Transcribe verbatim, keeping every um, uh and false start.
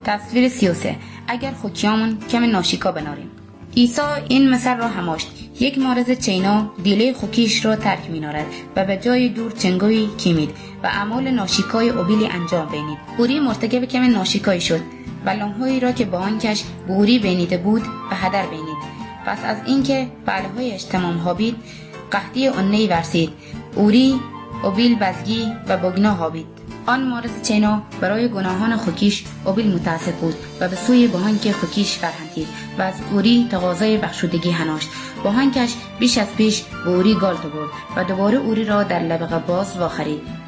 تصویر سی و سه. اگر خوکیامون کم ناشیکا بناریم. عیسی این مثل را هماشت. یک مارز چینا دیله خوکیش را ترک مینارد و به جای دور چنگوی کیمید و اعمال ناشیکای اوبیلی انجام بینید. اوری مرتکب کم ناشیکایی شد و لامهایی را که با آنکش بوری بینیده بود به هدر بینید. پس از اینکه فعلهایش تمام هابید، قحطی اونهی ورسید. اوری اوبیل بزگی و بگنا هابید. آن مارز چینا برای گناهان خوکیش اوبیل متاسف بود و به سوی بهانک خوکیش فرهنگید و از اوری تقاضای بخشودگی هناشت. بهانکش بیش از پیش به اوری گالت برد و دوباره اوری را در لب غواص واخرید.